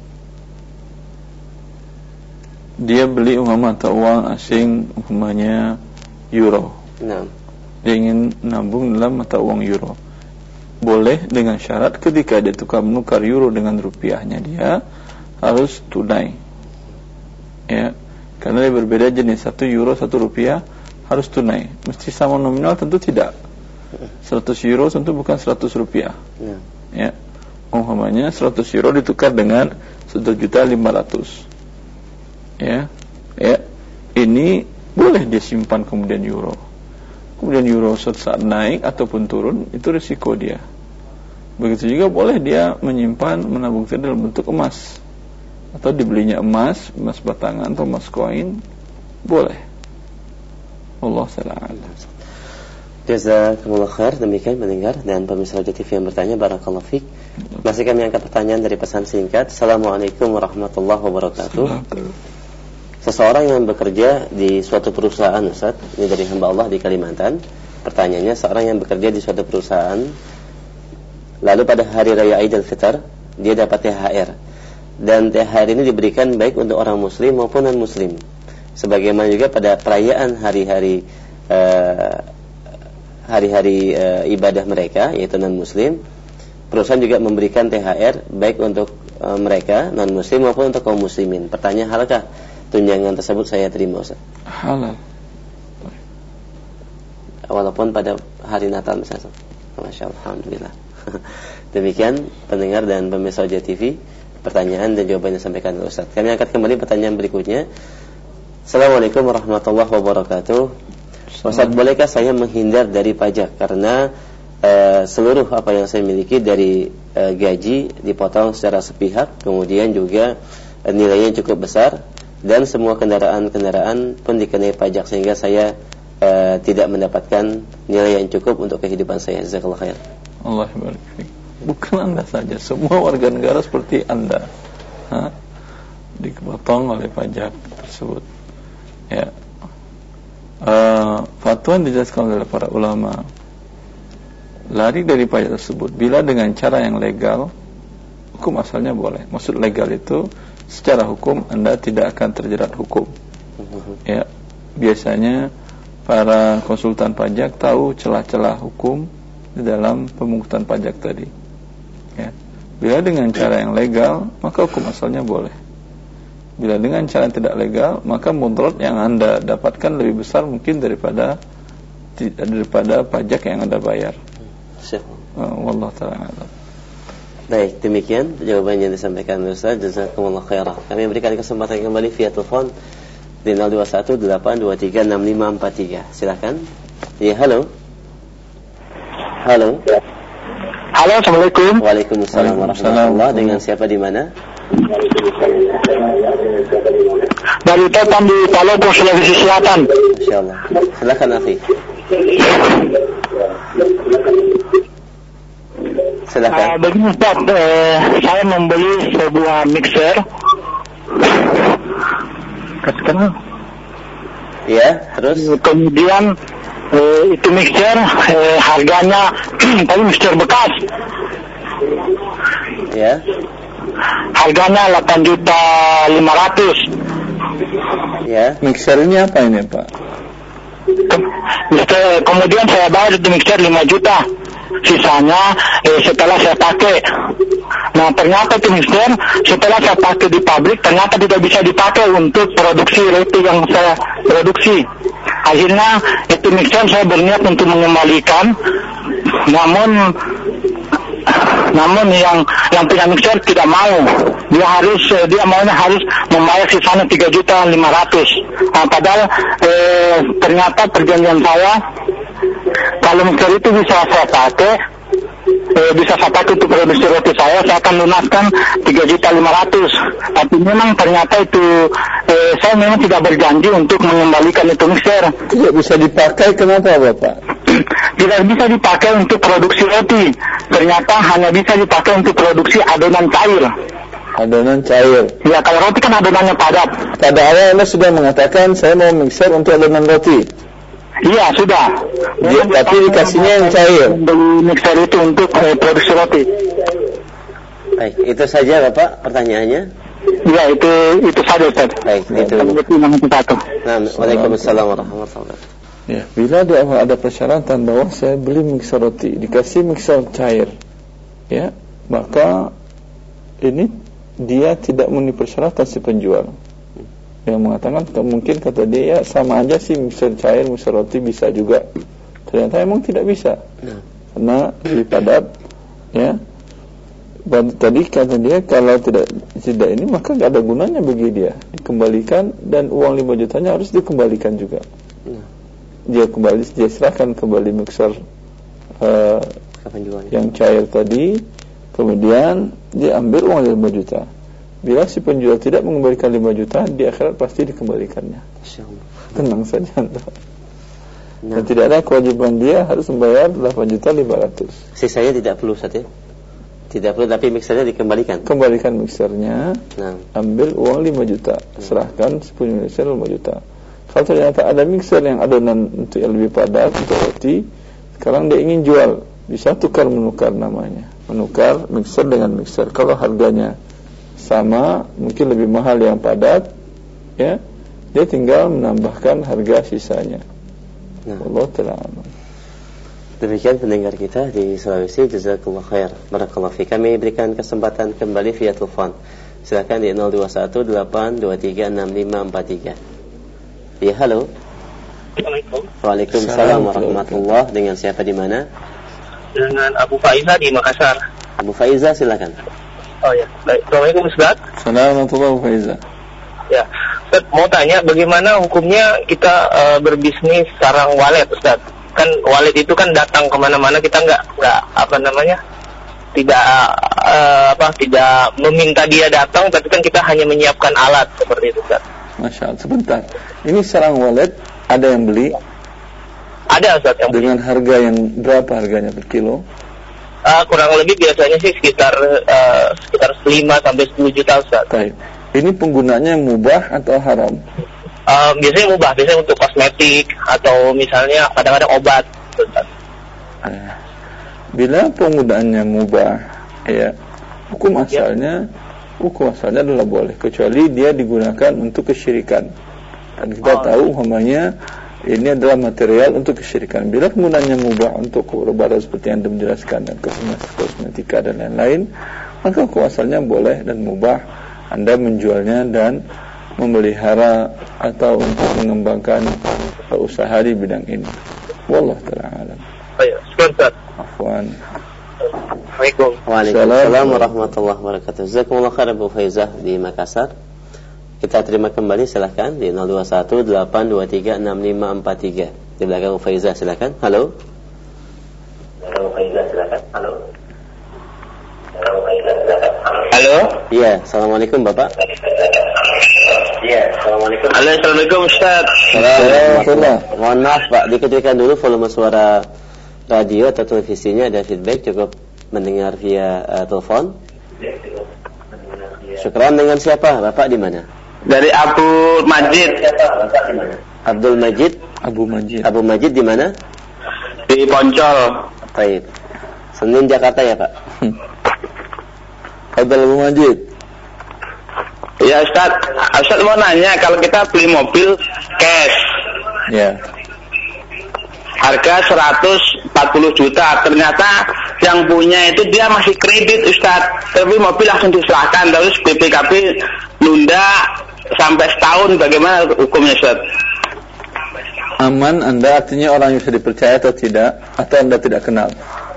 Dia beli uang mata uang asing umpamanya euro. Nah. Dia ingin nabung dalam mata uang euro. Boleh dengan syarat ketika dia tukar menukar euro dengan rupiahnya dia harus tunai. Ya. Karena dia berbeda jenis, satu euro, satu rupiah harus tunai. Mesti sama nominal tentu tidak. seratus euro tentu bukan seratus rupiah. Ya. Ya. Umpamanya seratus euro ditukar dengan satu juta lima ratus. Ya. Ya. Ini boleh dia simpan kemudian euro. Kemudian euro saat naik ataupun turun, itu risiko dia. Begitu juga boleh dia menyimpan, menabung dalam bentuk emas. Atau dibelinya emas, emas batangan atau emas koin, boleh. Allah ta'ala. Jazakumullah khair. Demikian mendengar dan pemirsa Raja T V yang bertanya, barakallahu fiik. Masih kami angkat pertanyaan dari pesan singkat. Assalamualaikum warahmatullahi wabarakatuh. Seseorang yang bekerja di suatu perusahaan, Ustaz, ini dari hamba Allah di Kalimantan. Pertanyaannya, seorang yang bekerja di suatu perusahaan, lalu pada hari raya Idul Fitr dia dapat T H R. Dan T H R ini diberikan baik untuk orang muslim maupun non muslim. Sebagaimana juga pada perayaan hari-hari uh, hari-hari uh, ibadah mereka, yaitu non-muslim, perusahaan juga memberikan T H R baik untuk uh, mereka non-muslim maupun untuk kaum muslimin. Pertanyaan, halalkah tunjangan tersebut saya terima, Ustaz? Halal. Walaupun pada hari Natal misalnya. Masya Allah, alhamdulillah. Demikian pendengar dan pemirsa Roja T V, pertanyaan dan jawaban yang disampaikan oleh Ustaz. Kami angkat kembali pertanyaan berikutnya. Assalamualaikum warahmatullahi wabarakatuh. Ustaz, bolehkah saya menghindar dari pajak karena uh, seluruh apa yang saya miliki dari uh, gaji dipotong secara sepihak, kemudian juga uh, nilainya cukup besar, dan semua kendaraan-kendaraan pun dikenai pajak sehingga saya uh, tidak mendapatkan nilai yang cukup untuk kehidupan saya. Jazakallahu khair. Allah barik fiik. Bukan Anda saja, semua warga negara seperti Anda, ha? dipotong oleh pajak tersebut. Ya, uh, fatwa yang dijelaskan oleh para ulama, lari dari pajak tersebut bila dengan cara yang legal, hukum asalnya boleh. Maksud legal itu secara hukum Anda tidak akan terjerat hukum. Ya, biasanya para konsultan pajak tahu celah-celah hukum di dalam pemungutan pajak tadi. Ya. Bila dengan cara yang legal, maka hukum asalnya boleh. Bila dengan cara yang tidak legal, maka mudarat yang Anda dapatkan lebih besar mungkin daripada daripada pajak yang Anda bayar. Uh, wallahu ta'ala a'lam. Baik, demikian jawaban yang disampaikan Ustaz. Jazakumullah khairan. Kami berikan kesempatan kembali via telepon di nol dua satu delapan dua tiga enam lima empat tiga. Silakan. Ya, halo. Halo. Halo, assalamualaikum. Waalaikumsalam warahmatullahi wabarakatuh. Dengan siapa di mana? Dari Topan di Palopo, Sulawesi Selatan. Insyaallah. Silakan akhi. Silakan. Uh, begini Ustaz, uh, saya membeli sebuah mixer. Katakan. Ya, terus kemudian uh, itu mixer uh, harganya tapi mixer bekas. Ya. Harganya delapan juta lima ratus. Ya. Mixer ini apa ini, Pak? Kemudian saya bayar itu mixer lima juta. Sisanya eh, setelah saya pakai. Nah, ternyata itu mixer setelah saya pakai di pabrik ternyata tidak bisa dipakai untuk produksi roti yang saya produksi. Akhirnya itu mixer saya berniat untuk mengembalikan, namun namun yang yang punya mixer tidak mau. Dia harus dia maunya harus membayar sisanya tiga juta lima ratus. Nah, padahal eh, ternyata perjanjian saya kalau mixer itu bisa saya pakai, eh, bisa saya pakai untuk produksi roti saya, saya akan lunaskan tiga juta lima ratus. Tapi memang ternyata itu eh, saya memang tidak berjanji untuk mengembalikan itu mixer. Tidak bisa dipakai, kenapa Bapak? Tidak bisa dipakai untuk produksi roti. Ternyata hanya bisa dipakai untuk produksi adonan cair. Adonan cair. Ya, kalau roti kan adonannya padat. Pada awal Anda sudah mengatakan saya mau mixer untuk adonan roti. Iya, sudah. Dia, tapi dikasihnya yang cair. Beli mixer itu untuk eh, produksi roti. Baik, itu saja Bapak pertanyaannya. Iya, itu itu saja Ustaz. Baik, itu. Nah, Waalaikumsalam warahmatullahi wabarakatuh. Ya, bila di awal ada persyaratan bahwa saya beli mixer roti, dikasih mixer cair, ya, maka ini dia tidak memenuhi persyaratan si penjual. Yang mengatakan mungkin kata dia ya, sama aja sih mixer cair, mixer roti bisa juga. Ternyata emang tidak bisa, karena lebih padat, ya. Tadi kata dia kalau tidak tidak ini maka nggak ada gunanya bagi dia, dikembalikan, dan uang lima jutanya harus dikembalikan juga. Dia kembali, dia serahkan kembali mixer uh, yang cair tadi, kemudian dia ambil uang lima juta. Bila si penjual tidak mengembalikan lima juta, di akhirat pasti dikembalikannya. Tenang saja Anda. Nah. Dan tidak ada kewajiban dia harus membayar delapan juta lima ratus. Sisanya tidak perlu Ustaz ya? Tidak perlu, tapi mixernya dikembalikan. Kembalikan mixernya, nah. Ambil uang lima juta, serahkan sepuluh mixer lima juta. Kalau ternyata ada mixer yang adonan untuk yang lebih padat untuk roti, sekarang dia ingin jual, bisa tukar menukar namanya, menukar mixer dengan mixer. Kalau harganya sama, mungkin lebih mahal yang padat, ya, dia tinggal menambahkan harga sisanya. Nah, Allah Ta'ala. Demikian pendengar kita di Sulawesi, jazakallah khair. Barakallahu fi. Kami berikan kesempatan kembali via telepon. Silakan di nol dua satu delapan dua tiga enam lima empat tiga. Ya, halo. Assalamualaikum. Waalaikumsalam warahmatullahi. Dengan siapa di mana? Dengan Abu Faiza di Makassar. Abu Faiza, silakan. Oh ya. Baik. Assalamualaikum Ustaz. Assalamualaikum Abu Faiza. Ya. Ustaz, mau tanya bagaimana hukumnya kita uh, berbisnis sarang walet, Ustaz? Kan walet itu kan datang kemana-mana, kita nggak nggak apa namanya tidak uh, apa tidak meminta dia datang, tapi kan kita hanya menyiapkan alat seperti itu, Ustaz. Masya Allah. Sebentar, ini sarang walet ada yang beli? Ada, Ustaz, yang dengan beli. Harga yang berapa harganya per kilo? Uh, kurang lebih biasanya sih sekitar uh, sekitar lima sampai sepuluh juta, Ustaz. Baik. Ini penggunaannya mubah atau haram? Uh, biasanya mubah, biasanya untuk kosmetik atau misalnya kadang-kadang obat. Eh, bila penggunaannya mubah, ya, hukum asalnya, ya. hukum asalnya adalah boleh, kecuali dia digunakan untuk kesyirikan. Dan kita oh. tahu, umpamanya ini adalah material untuk kesyirikan. Bila penggunaannya mubah untuk obat seperti yang Anda menjelaskan, dan kosmetika dan lain-lain, maka hukum asalnya boleh dan mubah Anda menjualnya dan memelihara atau untuk mengembangkan usaha di bidang ini. Wallahu ta'ala alam. Baik, sebentar. Afwan. Assalamualaikum. Waalaikumsalam warahmatullahi wabarakatuh. Jazakumullah khair Abu Faizah di Makassar. Kita terima kembali, silahkan di nol dua satu delapan dua tiga enam lima empat tiga. Di belakang Abu Faizah, silahkan. Halo. Abu Faizah, silahkan. Halo. Abu Faizah, silahkan. Halo. Iya, assalamualaikum Bapak. Iya, assalamualaikum. Halo, assalamualaikum Ustaz. Assalamualaikum. Mohon maaf Pak, dikecilkan dulu volume suara radio atau televisinya, ada feedback, cukup mendengar via uh, telepon. Syukran. Dengan siapa? Bapak di mana? Dari Abu Majid. Abdul Majid. Abu Majid. Abu Majid di mana? Di Poncol. Baik. Senin Jakarta ya Pak? Abdul Abu Majid. Ya Ustaz, Ustaz mau nanya, kalau kita beli mobil cash, ya, harga seratus empat puluh juta, ternyata yang punya itu dia masih kredit Ustaz, tapi mobil langsung diserahkan, terus B P K B nunda sampai setahun, bagaimana hukumnya Ustaz? Aman Anda artinya orang yang bisa dipercaya atau tidak, atau Anda tidak kenal?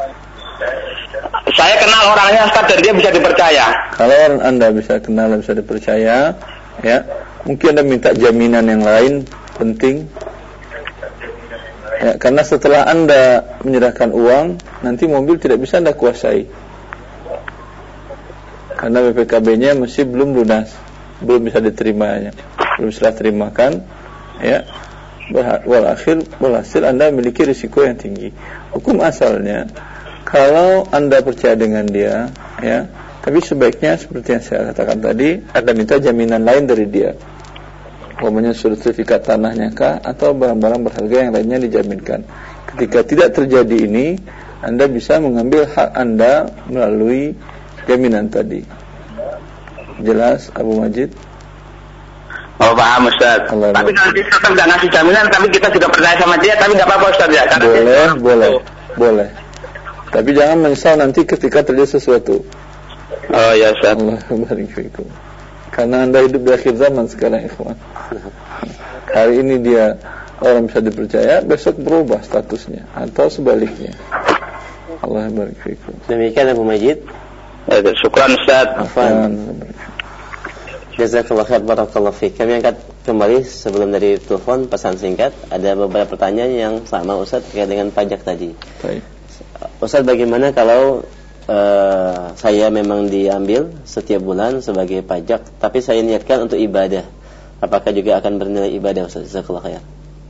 Saya kenal orangnya Ustaz dan dia bisa dipercaya. Kalau Anda bisa kenal dan bisa dipercaya, ya, mungkin Anda minta jaminan yang lain penting. Ya, karena setelah Anda menyerahkan uang, nanti mobil tidak bisa Anda kuasai. Karena B P K B-nya masih belum lunas, belum bisa diterimanya, belum setelah terimakan, ya. Walhasil, walhasil Anda memiliki risiko yang tinggi. Hukum asalnya, kalau Anda percaya dengan dia, ya, tapi sebaiknya seperti yang saya katakan tadi, Anda minta jaminan lain dari dia. Umpamanya sertifikat tanahnya kah, atau barang-barang berharga yang lainnya dijaminkan. Ketika tidak terjadi ini, Anda bisa mengambil hak Anda melalui jaminan tadi. Jelas Abu Majid? Oh paham Ustaz. Allah tapi kalau dia tetap tidak ngasih jaminan, tapi kita juga percaya sama dia, tapi nggak apa-apa Ustaz ya? Karena boleh, dia... boleh, oh. boleh. Tapi jangan menyesal nanti ketika terjadi sesuatu. Oh ya Ustaz. Allah barik fikum. Karena Anda hidup di akhir zaman sekarang, ikhwan. Hari ini dia orang bisa dipercaya, besok berubah statusnya atau sebaliknya. Allah barik fikum. Demikian Abu Majid. Ya, syukran Ustaz. Afwan. Jazakallah khair, barakallahu fiik. Kami angkat kembali sebelum dari telepon pesan singkat. Ada beberapa pertanyaan yang sama Ustaz terkait dengan pajak tadi. Baik. Ustaz, bagaimana kalau uh, saya memang diambil setiap bulan sebagai pajak, tapi saya niatkan untuk ibadah, apakah juga akan bernilai ibadah Ustaz? Jazakallah khair.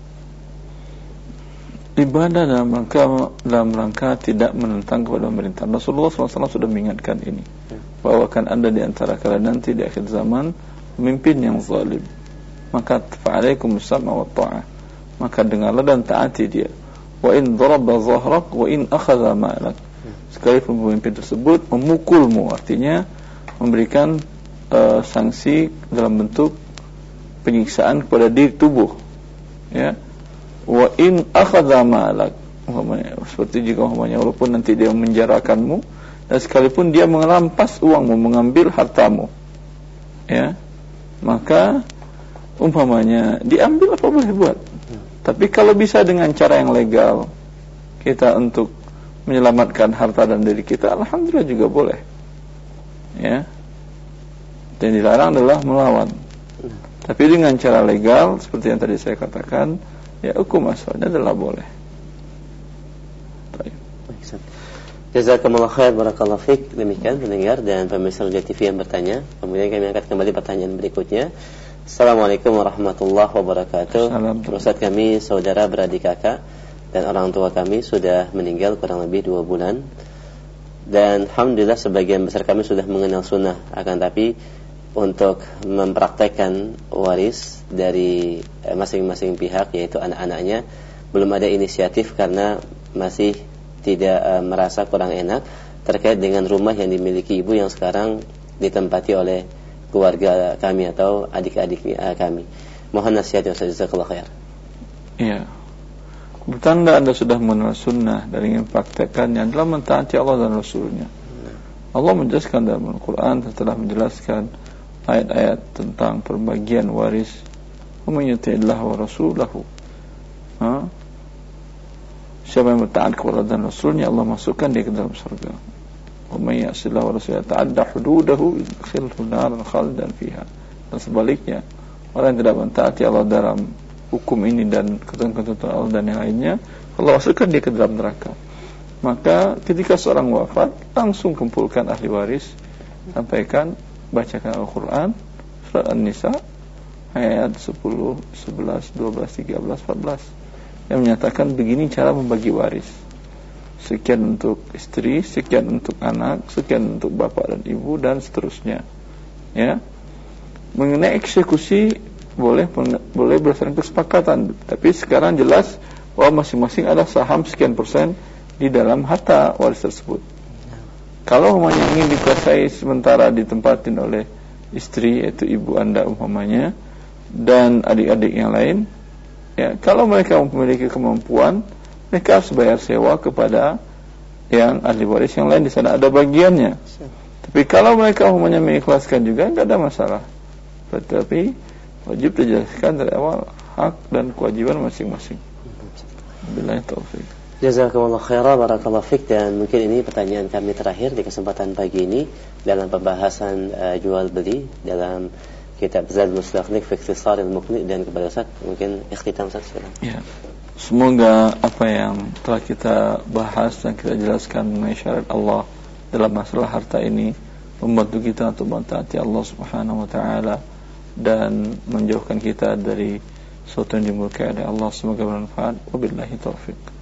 Ibadah dalam rangka dalam rangka tidak menentang kepada pemerintah. Rasulullah shallallahu alaihi wasallam sudah mengingatkan ini, bahwa akan ada di antara kalian nanti di akhir zaman pemimpin yang zalim. Maka fa'alaikum as-sam'a wa ta'ah. Maka dengarlah dan taati dia. Wa in daraba dhahrak wa in akhadha ma'lak. Sekalipun pemimpin tersebut memukulmu, artinya memberikan uh, sanksi dalam bentuk penyiksaan kepada diri tubuh. Ya. Wa in akhadha malak, seperti jika umpamanya walaupun nanti dia menjarakanmu, dan sekalipun dia merampas uangmu, mengambil hartamu, ya, maka umpamanya diambil apa boleh buat. Tapi kalau bisa dengan cara yang legal kita untuk menyelamatkan harta dan diri kita, alhamdulillah juga boleh. Ya. Dan dilarang adalah melawan. Tapi dengan cara legal seperti yang tadi saya katakan, ya hukum asalnya adalah boleh. Baik. Jazakumullah khair, barakallahu fiik. Demikian pendengar dan pemirsa Roja T V yang bertanya. Kemudian kami angkat kembali pertanyaan berikutnya. Assalamualaikum warahmatullahi wabarakatuh. Ustaz, kami saudara beradik kakak dan orang tua kami sudah meninggal kurang lebih dua bulan. Dan alhamdulillah sebagian besar kami sudah mengenal sunnah. Akan tapi untuk mempraktekkan waris dari masing-masing pihak, yaitu anak-anaknya, belum ada inisiatif karena masih tidak uh, merasa kurang enak terkait dengan rumah yang dimiliki ibu yang sekarang ditempati oleh keluarga kami atau adik-adik uh, kami. Mohon nasihat ya Ustaz, jazakallahu khair. Iya. Bertanda Anda sudah mengenal sunnah dan ingin praktekkannya adalah mentaati Allah dan Rasulnya. Allah menjelaskan dalam Al-Quran setelah menjelaskan ayat-ayat tentang perbagian waris, wa man yuti'illah wa rasulahu, ha? Siapa yang bertaat kepada dan Rasulnya, Allah masukkan dia ke dalam surga. Wa may ya'sillah wa rasulahu ta'adda hududahu yudkhilhu naran khalidan fiha. Dan sebaliknya, orang yang tidak mentaati Allah dalam hukum ini dan ketentuan-ketentuan Allah dan yang lainnya, Allah masukkan dia ke dalam neraka. Maka ketika seorang wafat, langsung kumpulkan ahli waris, sampaikan, bacakan Al-Quran, surat An-Nisa ayat sepuluh, sebelas, dua belas, tiga belas, empat belas yang menyatakan begini cara membagi waris. Sekian untuk istri, sekian untuk anak, sekian untuk bapak dan ibu, dan seterusnya. Ya. Mengenai eksekusi boleh boleh berdasarkan kesepakatan, tapi sekarang jelas bahwa masing-masing ada saham sekian persen di dalam harta waris tersebut. Kalau umpamanya ingin dikuasai sementara ditempatin oleh istri, yaitu ibu Anda umpamanya, dan adik-adik yang lain, ya, kalau mereka memiliki kemampuan, mereka harus bayar sewa kepada yang ahli waris yang lain, di sana ada bagiannya. Tapi kalau mereka umpamanya mengikhlaskan juga, tidak ada masalah. Tetapi wajib dijelaskan dari awal hak dan kewajiban masing-masing. Billahi taufik. Jazakumullah khairan, barakallahu fiik. Dan mungkin ini pertanyaan kami terakhir di kesempatan pagi ini dalam pembahasan uh, jual beli dalam kitab Zadul Mustaqni fi Ikhtisar al-Muqni. Dan kepada Ustaz mungkin ikhtitam Ustaz sekarang. Ya. Semoga apa yang telah kita bahas dan kita jelaskan mengenai syariat Allah dalam masalah harta ini membantu kita untuk mentaati Allah Subhanahu wa taala dan menjauhkan kita dari sesuatu yang dimurkai oleh Allah. Semoga bermanfaat. Wabillahi taufik.